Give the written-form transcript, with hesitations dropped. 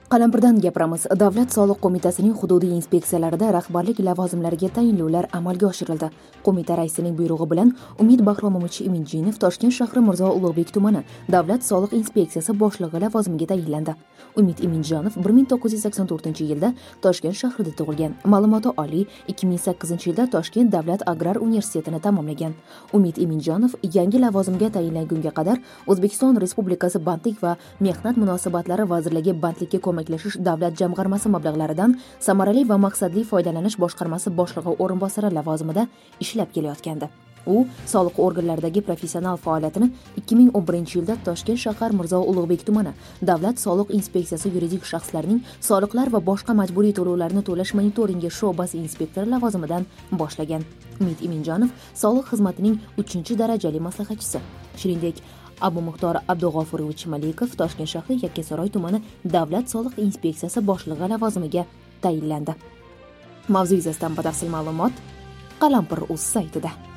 Qalampirdan gapiramiz. Davlat soliq qo'mitasining hududiy inspeksiyalarida rahbarlik lavozimlariga tayinlovlar amalga oshirildi. Qo'mita raisining buyrug'i bilan Umid Bahromovich Imindjinov Toshkent shahri Mirzo Ulug'bek tumani Davlat soliq inspeksiyasi boshlig'i lavozimiga tayinlandi. Umid Imindjinov 1984-yilda Toshkent shahrida tug'ilgan. Ma'lumoti oliy, 2008-yilda Toshkent davlat agrar universitetini tamomlagan. Umid Imindjinov yangi lavozimga tayinlangunga qadar O'zbekiston Respublikasi Bandlik va mehnat munosabatlari vazirligi bandlikka ko'maklashish davlat jamg'armasi mablag'laridan samarali va maqsadli foydalanish boshqarmasi boshlig'i o'rinbosari lavozimida ishlab kelayotgandi. U soliq organlaridagi professional faoliyatini 2011-yilda Toshkent shahar Mirzo Ulug'bek tumani Davlat soliq inspeksiyasi yuridik shaxslarning soliqlar va boshqa majburiy to'lovlarni to'lash monitoringi sho'basi inspektori lavozimidan boshlagan. Umid Imindjinov soliq xizmatining 3-darajali maslahatchisi. Shuningdek, Abu Muxtor Abdug'ofurovich Malikov Toshkent shahri Yakkasaroy tumani Davlat soliq inspeksiyasi boshlig'i lavozimiga tayinlandi. Mavzu yuzasidan batafsil ma'lumot Qalampir.uz saytida.